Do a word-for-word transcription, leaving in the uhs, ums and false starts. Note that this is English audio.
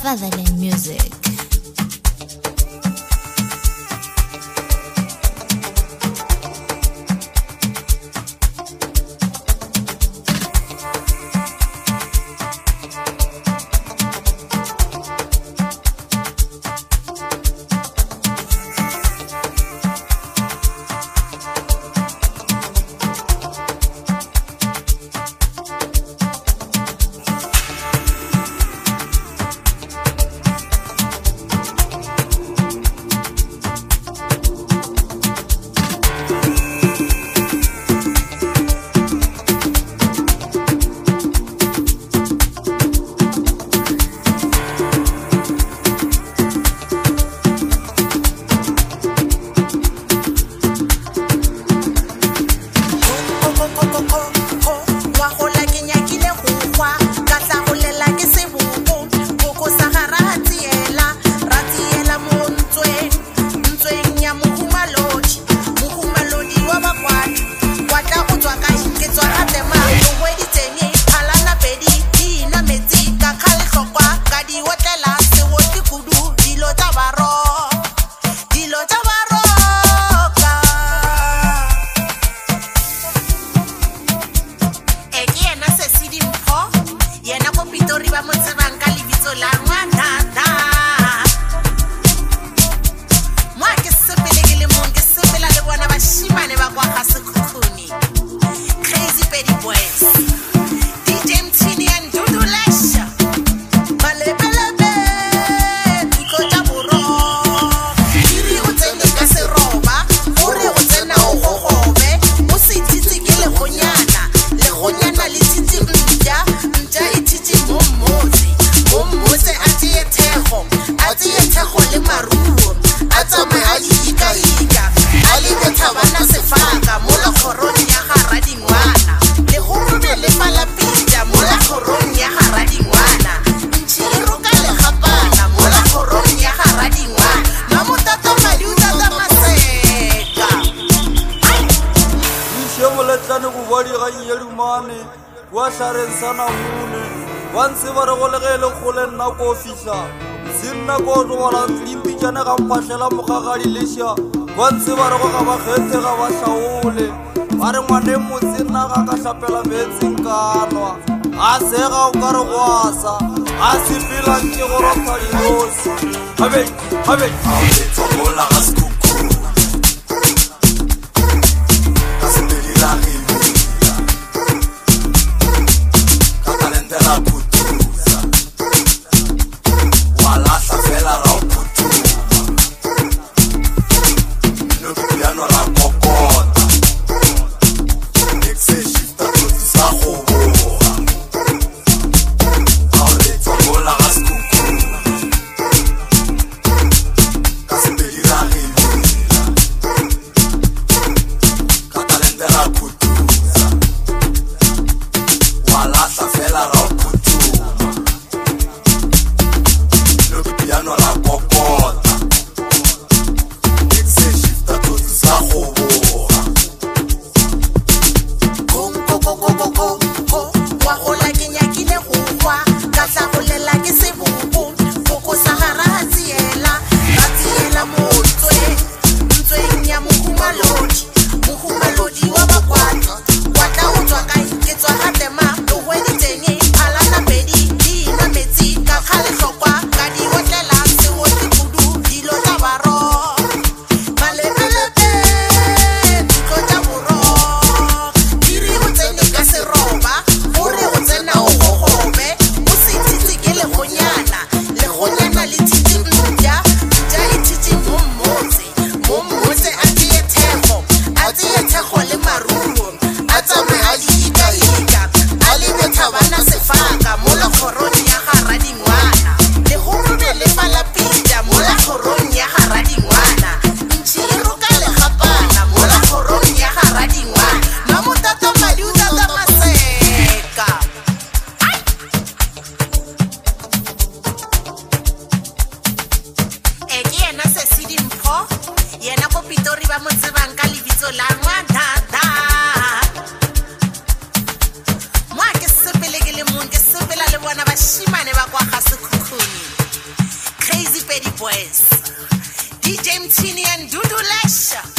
Fatherland Music. Once ba re go ga ba khetse ga ba shaole ba re ngwane motse nna ga ka hlapela metsing kanwa a se ga o ka re go asa a se fela ke go rotha dinosi habe habe a le tsola ga skuku ka se le la ri ka talente la putusa wala sa fela ra boys. D J Mtini and Dudu Lesha.